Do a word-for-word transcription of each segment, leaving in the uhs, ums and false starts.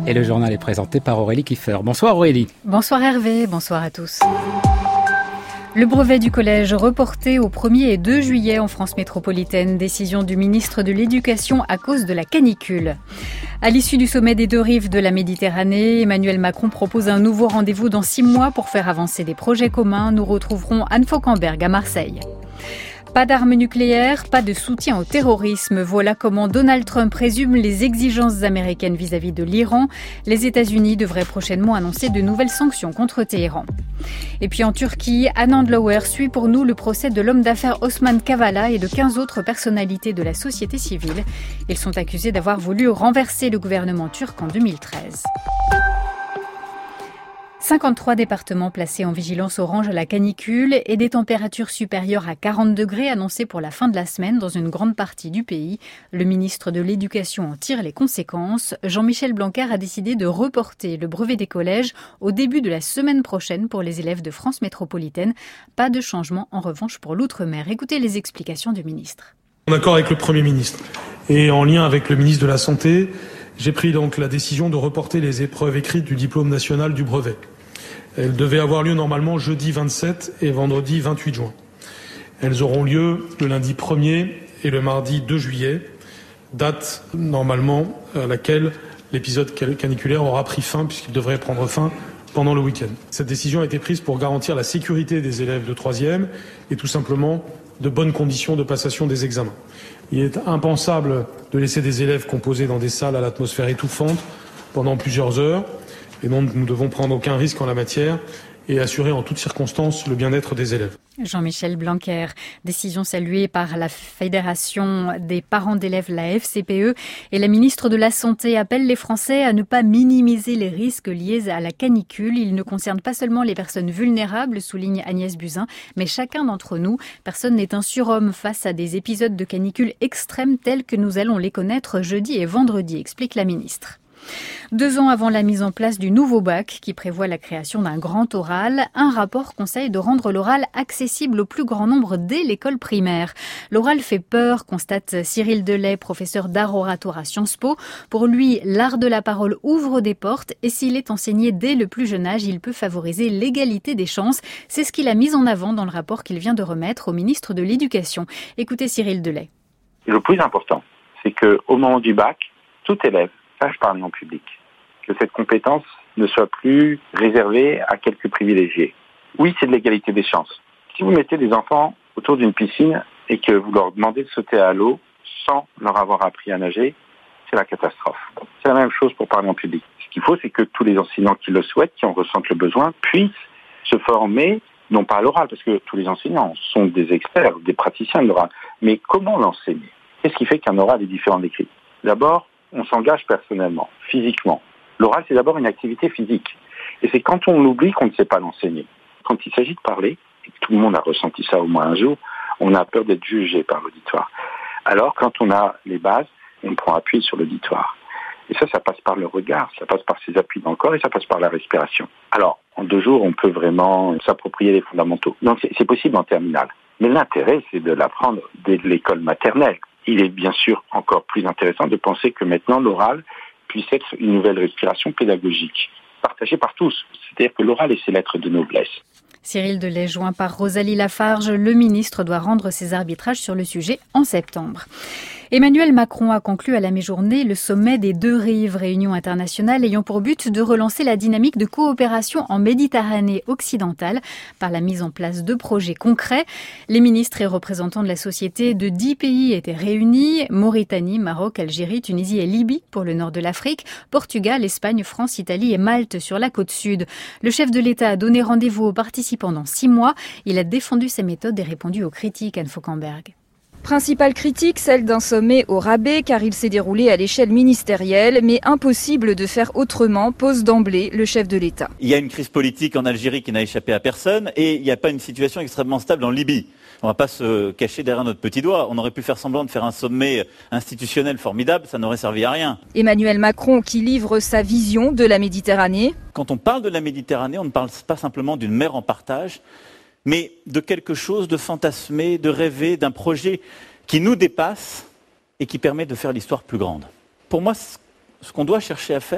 Et le journal est présenté par Aurélie Kiefer. Bonsoir Aurélie. Bonsoir Hervé, bonsoir à tous. Le brevet du collège reporté au premier et deux juillet en France métropolitaine. Décision du ministre de l'Éducation à cause de la canicule. À l'issue du sommet des deux rives de la Méditerranée, Emmanuel Macron propose un nouveau rendez-vous dans six mois pour faire avancer des projets communs. Nous retrouverons Anne Fauquemberg à Marseille. Pas d'armes nucléaires, pas de soutien au terrorisme. Voilà comment Donald Trump résume les exigences américaines vis-à-vis de l'Iran. Les États-Unis devraient prochainement annoncer de nouvelles sanctions contre Téhéran. Et puis en Turquie, Anand Lower suit pour nous le procès de l'homme d'affaires Osman Kavala et de quinze autres personnalités de la société civile. Ils sont accusés d'avoir voulu renverser le gouvernement turc en deux mille treize. cinquante-trois départements placés en vigilance orange à la canicule et des températures supérieures à quarante degrés annoncées pour la fin de la semaine dans une grande partie du pays. Le ministre de l'Éducation en tire les conséquences. Jean-Michel Blanquer a décidé de reporter le brevet des collèges au début de la semaine prochaine pour les élèves de France métropolitaine. Pas de changement en revanche pour l'outre-mer. Écoutez les explications du ministre. En accord avec le Premier ministre et en lien avec le ministre de la Santé, j'ai pris donc la décision de reporter les épreuves écrites du diplôme national du brevet. Elles devaient avoir lieu normalement jeudi vingt-sept et vendredi vingt-huit juin. Elles auront lieu le lundi premier et le mardi deux juillet, date normalement à laquelle l'épisode caniculaire aura pris fin puisqu'il devrait prendre fin pendant le week-end. Cette décision a été prise pour garantir la sécurité des élèves de troisième et tout simplement de bonnes conditions de passation des examens. Il est impensable de laisser des élèves composés dans des salles à l'atmosphère étouffante pendant plusieurs heures. Et donc, nous ne devons prendre aucun risque en la matière et assurer en toutes circonstances le bien-être des élèves. Jean-Michel Blanquer, décision saluée par la Fédération des parents d'élèves, la F C P E, et la ministre de la Santé appelle les Français à ne pas minimiser les risques liés à la canicule. Ils ne concernent pas seulement les personnes vulnérables, souligne Agnès Buzyn, mais chacun d'entre nous. Personne n'est un surhomme face à des épisodes de canicule extrêmes tels que nous allons les connaître jeudi et vendredi, explique la ministre. Deux ans avant la mise en place du nouveau bac qui prévoit la création d'un grand oral, un rapport conseille de rendre l'oral accessible au plus grand nombre dès l'école primaire. L'oral fait peur, constate Cyril Delay, professeur d'art oratoire à Sciences Po. Pour lui, l'art de la parole ouvre des portes et s'il est enseigné dès le plus jeune âge, il peut favoriser l'égalité des chances. C'est ce qu'il a mis en avant dans le rapport qu'il vient de remettre au ministre de l'Éducation. Écoutez Cyril Delay. Le plus important, c'est qu'au moment du bac, tout élève sache parler en public, que cette compétence ne soit plus réservée à quelques privilégiés. Oui, c'est de l'égalité des chances. Si vous mettez des enfants autour d'une piscine et que vous leur demandez de sauter à l'eau sans leur avoir appris à nager, c'est la catastrophe. C'est la même chose pour parler en public. Ce qu'il faut, c'est que tous les enseignants qui le souhaitent, qui en ressentent le besoin, puissent se former, non pas à l'oral, parce que tous les enseignants sont des experts, des praticiens de l'oral, mais comment l'enseigner ? Qu'est-ce qui fait qu'un oral est différent de l'écrit ? D'abord, on s'engage personnellement, physiquement. L'oral, c'est d'abord une activité physique. Et c'est quand on l'oublie qu'on ne sait pas l'enseigner. Quand il s'agit de parler, et tout le monde a ressenti ça au moins un jour, on a peur d'être jugé par l'auditoire. Alors, quand on a les bases, on prend appui sur l'auditoire. Et ça, ça passe par le regard, ça passe par ses appuis dans le corps et ça passe par la respiration. Alors, en deux jours, on peut vraiment s'approprier les fondamentaux. Donc, c'est, c'est possible en terminale. Mais l'intérêt, c'est de l'apprendre dès l'école maternelle. Il est bien sûr encore plus intéressant de penser que maintenant l'oral puisse être une nouvelle respiration pédagogique, partagée par tous. C'est-à-dire que l'oral est ses lettres de noblesse. Cyril Delay, joint par Rosalie Lafarge, le ministre doit rendre ses arbitrages sur le sujet en septembre. Emmanuel Macron a conclu à la mi-journée le sommet des deux rives, réunion internationale ayant pour but de relancer la dynamique de coopération en Méditerranée occidentale par la mise en place de projets concrets. Les ministres et représentants de la société de dix pays étaient réunis, Mauritanie, Maroc, Algérie, Tunisie et Libye pour le nord de l'Afrique, Portugal, Espagne, France, Italie et Malte sur la côte sud. Le chef de l'État a donné rendez-vous aux participants dans six mois. Il a défendu ses méthodes et répondu aux critiques. Anne Fauquemberg. Principale critique, celle d'un sommet au rabais car il s'est déroulé à l'échelle ministérielle, mais impossible de faire autrement, pose d'emblée le chef de l'État. Il y a une crise politique en Algérie qui n'a échappé à personne et il n'y a pas une situation extrêmement stable en Libye. On ne va pas se cacher derrière notre petit doigt. On aurait pu faire semblant de faire un sommet institutionnel formidable, ça n'aurait servi à rien. Emmanuel Macron qui livre sa vision de la Méditerranée. Quand on parle de la Méditerranée, on ne parle pas simplement d'une mer en partage, mais de quelque chose de fantasmé, de rêvé, d'un projet qui nous dépasse et qui permet de faire l'histoire plus grande. Pour moi, ce qu'on doit chercher à faire,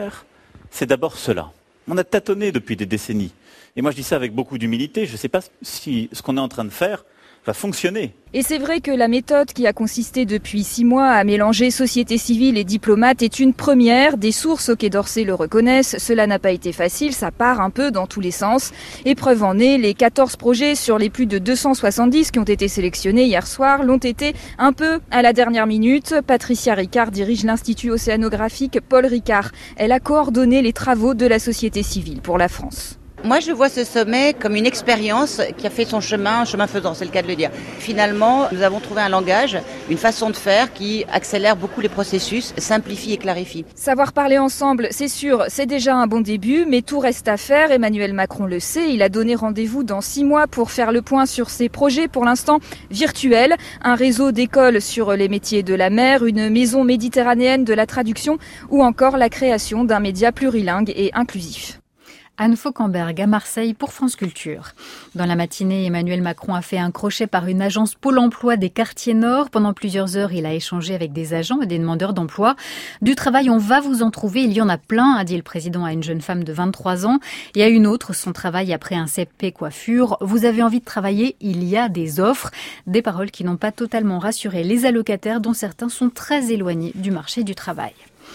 c'est d'abord cela. On a tâtonné depuis des décennies. Et moi, je dis ça avec beaucoup d'humilité. Je ne sais pas si ce qu'on est en train de faire va fonctionner. Et c'est vrai que la méthode qui a consisté depuis six mois à mélanger société civile et diplomates est une première. Des sources au Quai d'Orsay le reconnaissent. Cela n'a pas été facile, ça part un peu dans tous les sens. Et preuve en est, les quatorze projets sur les plus de deux cent soixante-dix qui ont été sélectionnés hier soir l'ont été un peu à la dernière minute. Patricia Ricard dirige l'Institut océanographique Paul Ricard. Elle a coordonné les travaux de la société civile pour la France. Moi, je vois ce sommet comme une expérience qui a fait son chemin, chemin faisant, c'est le cas de le dire. Finalement, nous avons trouvé un langage, une façon de faire qui accélère beaucoup les processus, simplifie et clarifie. Savoir parler ensemble, c'est sûr, c'est déjà un bon début, mais tout reste à faire. Emmanuel Macron le sait, il a donné rendez-vous dans six mois pour faire le point sur ses projets, pour l'instant virtuels. Un réseau d'écoles sur les métiers de la mer, une maison méditerranéenne de la traduction ou encore la création d'un média plurilingue et inclusif. Anne Fauquemberg à Marseille pour France Culture. Dans la matinée, Emmanuel Macron a fait un crochet par une agence Pôle emploi des quartiers nord. Pendant plusieurs heures, il a échangé avec des agents et des demandeurs d'emploi. Du travail, on va vous en trouver, il y en a plein, a dit le président à une jeune femme de vingt-trois ans. Et à une autre, son travail après un C P coiffure. Vous avez envie de travailler, il y a des offres. Des paroles qui n'ont pas totalement rassuré les allocataires, dont certains sont très éloignés du marché du travail.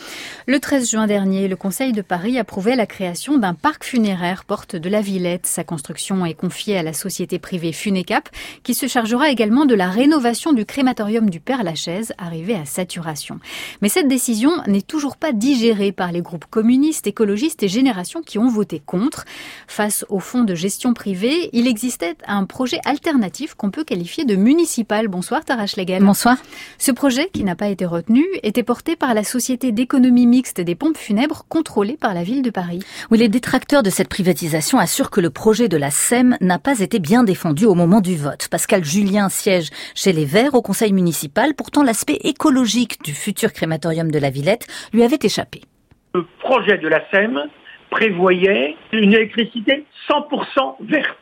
Le treize juin dernier, le Conseil de Paris approuvait la création d'un parc funéraire porte de la Villette. Sa construction est confiée à la société privée Funecap, qui se chargera également de la rénovation du crématorium du Père-Lachaise, arrivé à saturation. Mais cette décision n'est toujours pas digérée par les groupes communistes, écologistes et Génération qui ont voté contre. Face au fonds de gestion privée, il existait un projet alternatif qu'on peut qualifier de municipal. Bonsoir Tara Schlegel. Bonsoir. Ce projet, qui n'a pas été retenu, était porté par la société d'économie mixte des pompes funèbres contrôlée par la ville de Paris. Oui, les détracteurs de cette privatisation assurent que le projet de la S E M n'a pas été bien défendu au moment du vote. Pascal Julien siège chez les Verts au conseil municipal. Pourtant, l'aspect écologique du futur crématorium de la Villette lui avait échappé. Le projet de la S E M prévoyait une électricité cent pour cent verte.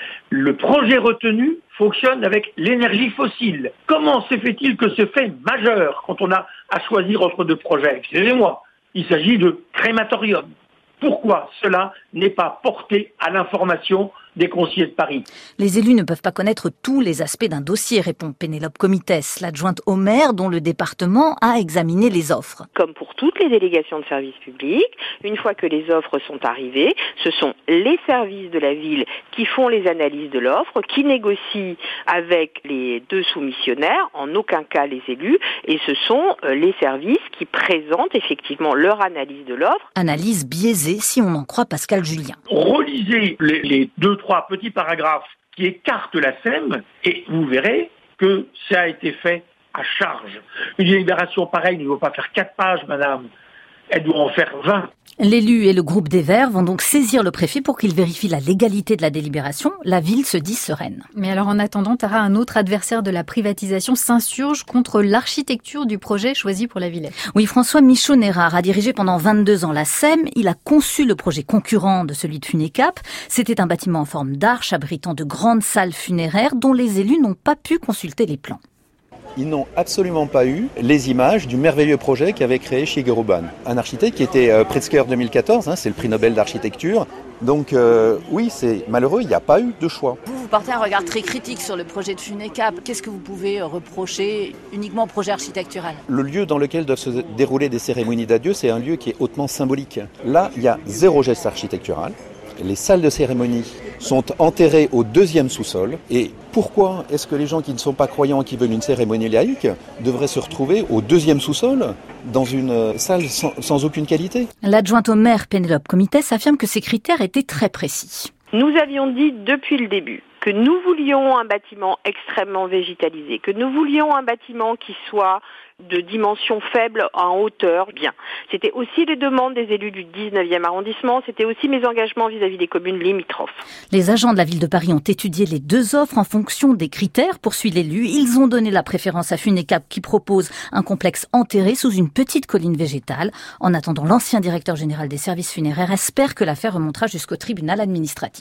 Le projet retenu fonctionne avec l'énergie fossile. Comment se fait-il que ce fait majeur, quand on a à choisir entre deux projets, excusez-moi, il s'agit de crématorium. Pourquoi cela n'est pas porté à l'information des conseillers de Paris? Les élus ne peuvent pas connaître tous les aspects d'un dossier, répond Pénélope Comitès, l'adjointe au maire dont le département a examiné les offres. Comme pour toutes les délégations de services publics, une fois que les offres sont arrivées, ce sont les services de la ville qui font les analyses de l'offre, qui négocient avec les deux soumissionnaires, en aucun cas les élus, et ce sont les services qui présentent effectivement leur analyse de l'offre. Analyse biaisée si on en croit Pascal Julien. Relisez les, les deux, trois petits paragraphes qui écartent la S E M et vous verrez que ça a été fait à charge. Une délibération pareille ne doit pas faire quatre pages, madame. Elle doit en faire vingt. L'élu et le groupe des Verts vont donc saisir le préfet pour qu'il vérifie la légalité de la délibération. La ville se dit sereine. Mais alors en attendant, Tara, un autre adversaire de la privatisation s'insurge contre l'architecture du projet choisi pour la Villette. Oui, François Michaud-Nérard a dirigé pendant vingt-deux ans la S E M. Il a conçu le projet concurrent de celui de Funecap. C'était un bâtiment en forme d'arche abritant de grandes salles funéraires dont les élus n'ont pas pu consulter les plans. Ils n'ont absolument pas eu les images du merveilleux projet qu'avait créé Shigeru Ban, un architecte qui était euh, Pritzker deux mille quatorze, hein, c'est le prix Nobel d'architecture. Donc euh, oui, c'est malheureux, il n'y a pas eu de choix. Vous, vous portez un regard très critique sur le projet de Funecap. Qu'est-ce que vous pouvez reprocher uniquement au projet architectural? Le lieu dans lequel doivent se dérouler des cérémonies d'adieu, c'est un lieu qui est hautement symbolique. Là, il y a zéro geste architectural. Les salles de cérémonie sont enterrées au deuxième sous-sol. Et pourquoi est-ce que les gens qui ne sont pas croyants et qui veulent une cérémonie laïque devraient se retrouver au deuxième sous-sol dans une salle sans, sans aucune qualité? L'adjointe au maire Pénélope Comitès affirme que ces critères étaient très précis. Nous avions dit depuis le début que nous voulions un bâtiment extrêmement végétalisé, que nous voulions un bâtiment qui soit de dimension faible en hauteur. Bien. C'était aussi les demandes des élus du dix-neuvième arrondissement, c'était aussi mes engagements vis-à-vis des communes limitrophes. Les agents de la ville de Paris ont étudié les deux offres en fonction des critères, poursuit l'élu. Ils ont donné la préférence à Funecap qui propose un complexe enterré sous une petite colline végétale. En attendant, l'ancien directeur général des services funéraires espère que l'affaire remontera jusqu'au tribunal administratif.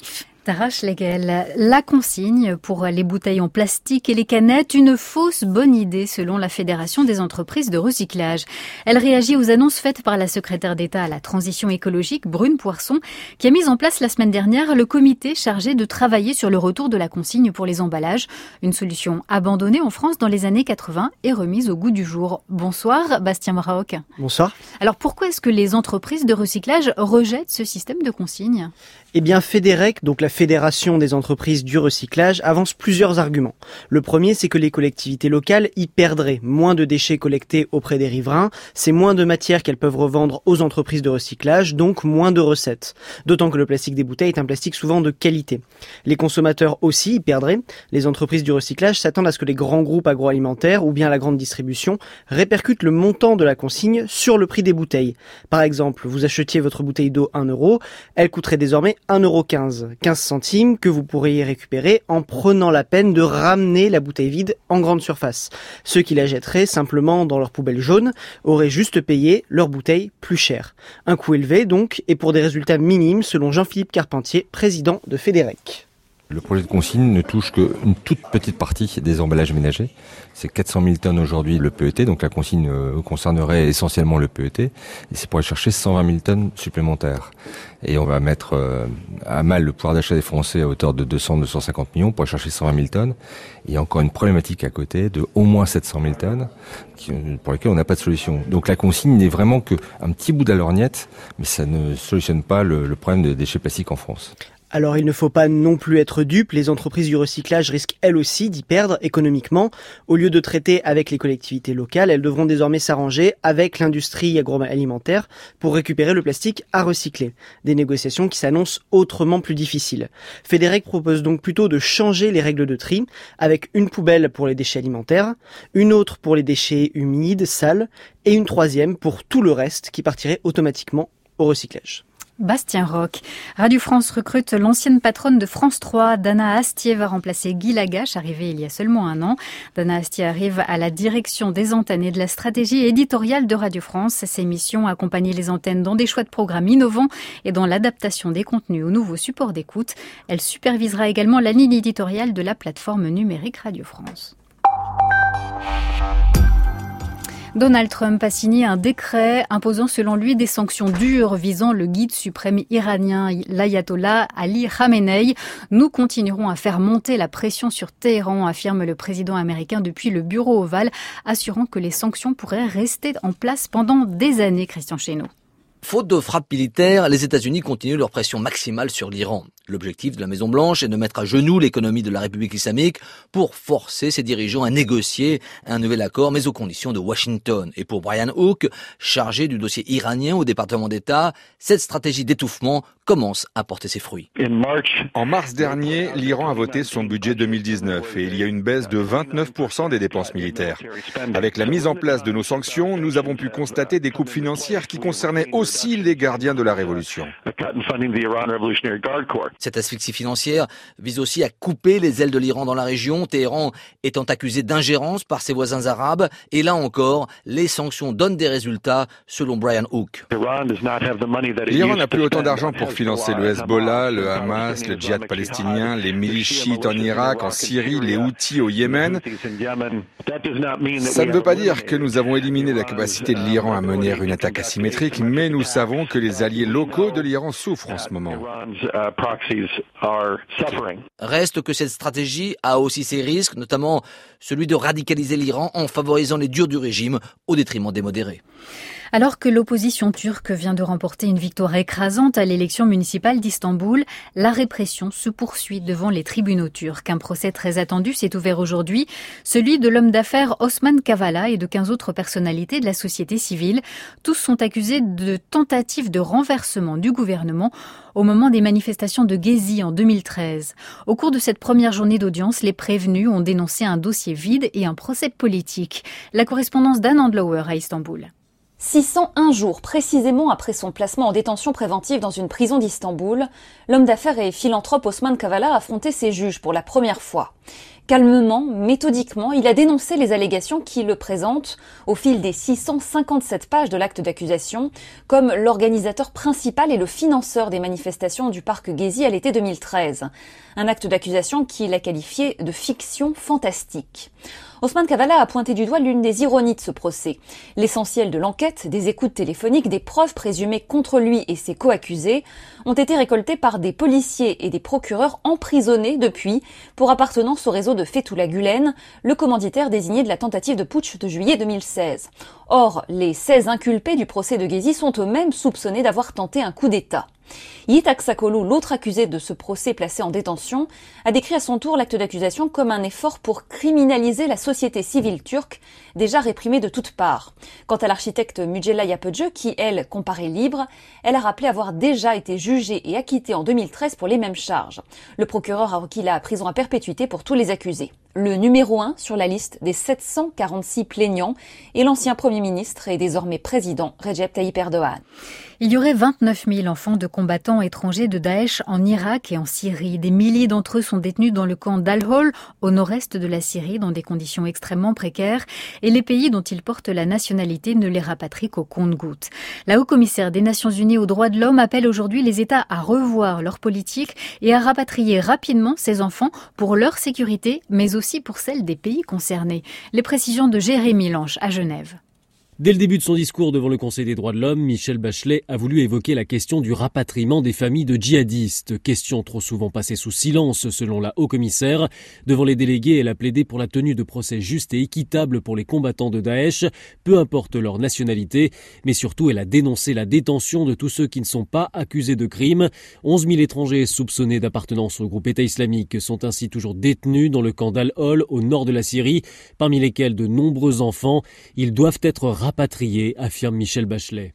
Tara Schlegel, la consigne pour les bouteilles en plastique et les canettes, une fausse bonne idée selon la Fédération des entreprises de recyclage. Elle réagit aux annonces faites par la secrétaire d'État à la transition écologique, Brune Poirson, qui a mis en place la semaine dernière le comité chargé de travailler sur le retour de la consigne pour les emballages. Une solution abandonnée en France dans les années quatre-vingts et remise au goût du jour. Bonsoir, Bastien Moraoc. Bonsoir. Alors pourquoi est-ce que les entreprises de recyclage rejettent ce système de consigne ? Eh bien, Fédérec, donc la Fédération des entreprises du recyclage, avance plusieurs arguments. Le premier, c'est que les collectivités locales y perdraient. Moins de déchets collectés auprès des riverains, c'est moins de matière qu'elles peuvent revendre aux entreprises de recyclage, donc moins de recettes. D'autant que le plastique des bouteilles est un plastique souvent de qualité. Les consommateurs aussi y perdraient. Les entreprises du recyclage s'attendent à ce que les grands groupes agroalimentaires ou bien la grande distribution répercutent le montant de la consigne sur le prix des bouteilles. Par exemple, vous achetiez votre bouteille d'eau un euro, elle coûterait désormais un euro quinze, quinze centimes que vous pourriez récupérer en prenant la peine de ramener la bouteille vide en grande surface. Ceux qui la jetteraient simplement dans leur poubelle jaune auraient juste payé leur bouteille plus chère. Un coût élevé donc, et pour des résultats minimes selon Jean-Philippe Carpentier, président de Fédérec. Le projet de consigne ne touche qu'une toute petite partie des emballages ménagers. C'est quatre cent mille tonnes aujourd'hui le P E T, donc la consigne concernerait essentiellement le P E T. Et c'est pour aller chercher cent vingt mille tonnes supplémentaires. Et on va mettre à mal le pouvoir d'achat des Français à hauteur de deux cents à deux cent cinquante millions pour aller chercher cent vingt mille tonnes. Et il y a encore une problématique à côté de au moins sept cent mille tonnes pour lesquelles on n'a pas de solution. Donc la consigne n'est vraiment qu'un petit bout de la lorgnette, mais ça ne solutionne pas le, le problème des déchets plastiques en France. Alors il ne faut pas non plus être dupe, les entreprises du recyclage risquent elles aussi d'y perdre économiquement. Au lieu de traiter avec les collectivités locales, elles devront désormais s'arranger avec l'industrie agroalimentaire pour récupérer le plastique à recycler. Des négociations qui s'annoncent autrement plus difficiles. Fédérec propose donc plutôt de changer les règles de tri, avec une poubelle pour les déchets alimentaires, une autre pour les déchets humides, sales, et une troisième pour tout le reste qui partirait automatiquement au recyclage. Bastien Roch. Radio France recrute l'ancienne patronne de France trois. Dana Astier va remplacer Guy Lagache, arrivé il y a seulement un an. Dana Astier arrive à la direction des antennes et de la stratégie éditoriale de Radio France. Ses missions, accompagner les antennes dans des choix de programmes innovants et dans l'adaptation des contenus aux nouveaux supports d'écoute. Elle supervisera également la ligne éditoriale de la plateforme numérique Radio France. Donald Trump a signé un décret imposant selon lui des sanctions dures visant le guide suprême iranien, l'ayatollah Ali Khamenei. Nous continuerons à faire monter la pression sur Téhéran, affirme le président américain depuis le bureau ovale, assurant que les sanctions pourraient rester en place pendant des années. Christian Chesneau. Faute de frappe militaire, les États-Unis continuent leur pression maximale sur l'Iran. L'objectif de la Maison-Blanche est de mettre à genoux l'économie de la République islamique pour forcer ses dirigeants à négocier un nouvel accord, mais aux conditions de Washington. Et pour Brian Hook, chargé du dossier iranien au département d'État, cette stratégie d'étouffement commence à porter ses fruits. En mars dernier, l'Iran a voté son budget deux mille dix-neuf et il y a une baisse de vingt-neuf pour cent des dépenses militaires. Avec la mise en place de nos sanctions, nous avons pu constater des coupes financières qui concernaient aussi les gardiens de la révolution. Cette asphyxie financière vise aussi à couper les ailes de l'Iran dans la région, Téhéran étant accusé d'ingérence par ses voisins arabes. Et là encore, les sanctions donnent des résultats, selon Brian Hook. L'Iran n'a plus autant d'argent pour financer le Hezbollah, le Hamas, le djihad palestinien, les milices chiites en Irak, en Syrie, les Houthis au Yémen. Ça ne veut pas dire que nous avons éliminé la capacité de l'Iran à mener une attaque asymétrique, mais nous savons que les alliés locaux de l'Iran souffrent en ce moment. Reste que cette stratégie a aussi ses risques, notamment celui de radicaliser l'Iran en favorisant les durs du régime au détriment des modérés. Alors que l'opposition turque vient de remporter une victoire écrasante à l'élection municipale d'Istanbul, la répression se poursuit devant les tribunaux turcs. Un procès très attendu s'est ouvert aujourd'hui, celui de l'homme d'affaires Osman Kavala et de quinze autres personnalités de la société civile. Tous sont accusés de tentative de renversement du gouvernement au moment des manifestations de Gezi en deux mille treize. Au cours de cette première journée d'audience, les prévenus ont dénoncé un dossier vide et un procès politique. La correspondance d'Anne Andlauer à Istanbul. six cent un jours précisément après son placement en détention préventive dans une prison d'Istanbul, l'homme d'affaires et philanthrope Osman Kavala a affronté ses juges pour la première fois. Calmement, méthodiquement, il a dénoncé les allégations qui le présentent, au fil des six cent cinquante-sept pages de l'acte d'accusation, comme l'organisateur principal et le financeur des manifestations du parc Gezi à l'été deux mille treize. Un acte d'accusation qu'il a qualifié de fiction fantastique. Ousmane Kavala a pointé du doigt l'une des ironies de ce procès. L'essentiel de l'enquête, des écoutes téléphoniques, des preuves présumées contre lui et ses co-accusés, ont été récoltés par des policiers et des procureurs emprisonnés depuis pour appartenance au réseau de Fethullah Gülen, le commanditaire désigné de la tentative de putsch de juillet deux mille seize. Or, les seize inculpés du procès de Gezi sont eux-mêmes soupçonnés d'avoir tenté un coup d'État. Yiğit Aksakoğlu, l'autre accusé de ce procès placé en détention, a décrit à son tour l'acte d'accusation comme un effort pour criminaliser la société civile turque, déjà réprimée de toutes parts. Quant à l'architecte Mücella Yapıcı, qui, elle, comparaît libre, elle a rappelé avoir déjà été jugée et acquittée en deux mille treize pour les mêmes charges. Le procureur a requis la prison à perpétuité pour tous les accusés. Le numéro un sur la liste des sept cent quarante-six plaignants est l'ancien Premier ministre et désormais président Recep Tayyip Erdoğan. Il y aurait vingt-neuf mille enfants de combattants étrangers de Daesh en Irak et en Syrie. Des milliers d'entre eux sont détenus dans le camp d'Al-Hol, au nord-est de la Syrie, dans des conditions extrêmement précaires, et les pays dont ils portent la nationalité ne les rapatrient qu'au compte-gouttes. La haut-commissaire des Nations Unies aux droits de l'homme appelle aujourd'hui les États à revoir leur politique et à rapatrier rapidement ces enfants pour leur sécurité, mais aussi pour celle des pays concernés. Les précisions de Jérémy Lange à Genève. Dès le début de son discours devant le Conseil des droits de l'homme, Michelle Bachelet a voulu évoquer la question du rapatriement des familles de djihadistes. Question trop souvent passée sous silence selon la haut-commissaire. Devant les délégués, elle a plaidé pour la tenue de procès justes et équitables pour les combattants de Daesh, peu importe leur nationalité. Mais surtout, elle a dénoncé la détention de tous ceux qui ne sont pas accusés de crimes. onze mille étrangers soupçonnés d'appartenance au groupe État islamique sont ainsi toujours détenus dans le camp d'Al-Hol au nord de la Syrie, parmi lesquels de nombreux enfants. Ils doivent être rapatriés. Rapatriés, affirme Michelle Bachelet.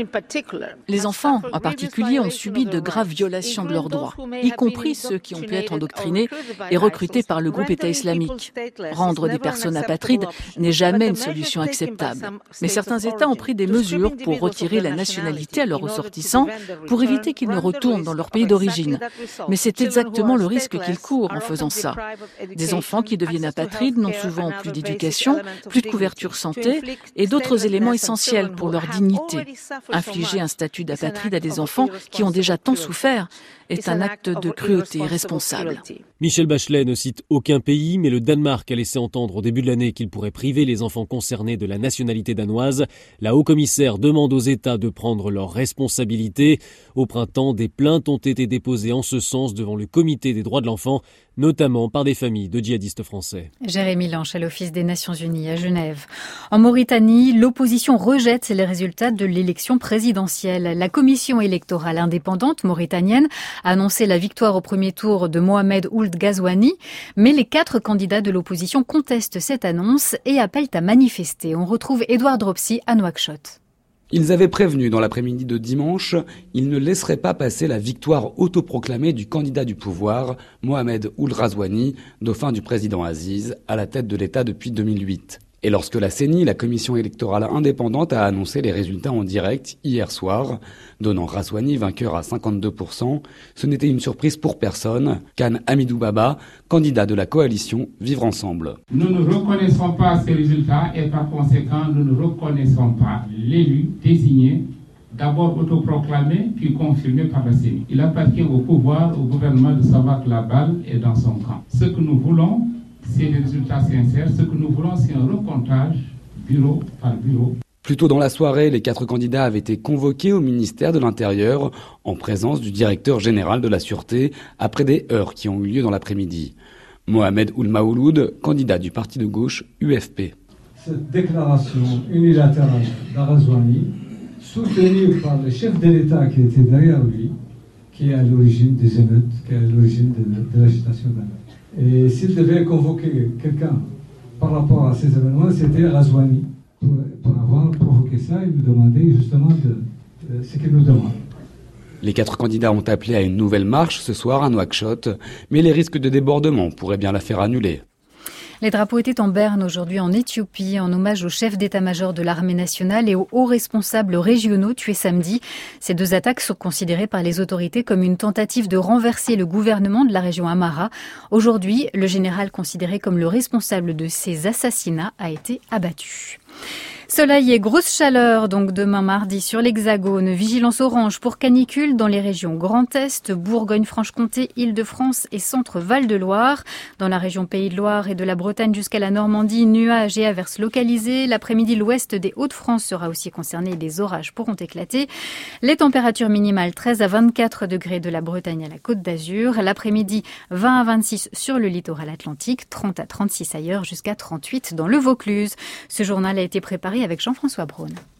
Les enfants, en particulier, ont subi de graves violations de leurs droits, y compris ceux qui ont pu être endoctrinés et recrutés par le groupe État islamique. Rendre des personnes apatrides n'est jamais une solution acceptable. Mais certains États ont pris des mesures pour retirer la nationalité à leurs ressortissants pour éviter qu'ils ne retournent dans leur pays d'origine. Mais c'est exactement le risque qu'ils courent en faisant ça. Des enfants qui deviennent apatrides n'ont souvent plus d'éducation, plus de couverture santé et d'autres éléments essentiels pour leur dignité. Infliger un statut d'apatride à des enfants qui ont déjà tant souffert est un acte de cruauté irresponsable. Michelle Bachelet ne cite aucun pays, mais le Danemark a laissé entendre au début de l'année qu'il pourrait priver les enfants concernés de la nationalité danoise. La haut-commissaire demande aux États de prendre leurs responsabilités. Au printemps, des plaintes ont été déposées en ce sens devant le Comité des droits de l'enfant, notamment par des familles de djihadistes français. Jérémy Lange à l'Office des Nations Unies à Genève. En Mauritanie, l'opposition rejette les résultats de l'élection présidentielle. La commission électorale indépendante mauritanienne a annoncé la victoire au premier tour de Mohamed Ould Ghazouani, mais les quatre candidats de l'opposition contestent cette annonce et appellent à manifester. On retrouve Édouard Dropsy à Nouakchott. Ils avaient prévenu dans l'après-midi de dimanche, ils ne laisseraient pas passer la victoire autoproclamée du candidat du pouvoir, Mohamed Ould Ghazouani, dauphin du président Aziz, à la tête de l'État depuis deux mille huit. Et lorsque la C E N I, la commission électorale indépendante, a annoncé les résultats en direct hier soir, donnant Ghazouani vainqueur à cinquante-deux pour cent, ce n'était une surprise pour personne. Khan Hamidou Baba, candidat de la coalition Vivre Ensemble. Nous ne reconnaissons pas ces résultats et par conséquent, nous ne reconnaissons pas l'élu désigné, d'abord autoproclamé puis confirmé par la C E N I. Il appartient au pouvoir, au gouvernement de savoir que la balle est dans son camp. Ce que nous voulons, c'est des résultats sincères. Ce que nous voulons, c'est un recomptage, bureau par bureau. Plus tôt dans la soirée, les quatre candidats avaient été convoqués au ministère de l'Intérieur en présence du directeur général de la Sûreté après des heurts qui ont eu lieu dans l'après-midi. Mohamed Ould Maouloud, candidat du parti de gauche U F P. Cette déclaration unilatérale d'Ghazouani, soutenue par le chef de l'État qui était derrière lui, qui est à l'origine des émeutes, qui est à l'origine de, de l'agitation d'émeutes. Et s'il devait convoquer quelqu'un par rapport à ces événements, c'était Ghazouani. Pour, pour avoir provoqué ça, il nous demandait justement de, de, ce qu'il nous demande. Les quatre candidats ont appelé à une nouvelle marche ce soir à Nouakchott, mais les risques de débordement pourraient bien la faire annuler. Les drapeaux étaient en berne aujourd'hui en Éthiopie en hommage au chef d'état-major de l'armée nationale et aux hauts responsables régionaux tués samedi. Ces deux attaques sont considérées par les autorités comme une tentative de renverser le gouvernement de la région Amhara. Aujourd'hui, le général considéré comme le responsable de ces assassinats a été abattu. Soleil et grosse chaleur, donc demain mardi sur l'Hexagone. Vigilance orange pour canicule dans les régions Grand Est, Bourgogne-Franche-Comté, Île-de-France et Centre-Val-de-Loire. Dans la région Pays de Loire et de la Bretagne jusqu'à la Normandie, nuages et averses localisées. L'après-midi, l'ouest des Hauts-de-France sera aussi concerné et des orages pourront éclater. Les températures minimales treize à vingt-quatre degrés de la Bretagne à la Côte d'Azur. L'après-midi, vingt à vingt-six sur le littoral atlantique, trente à trente-six ailleurs jusqu'à trente-huit dans le Vaucluse. Ce journal a été préparé avec Jean-François Braun.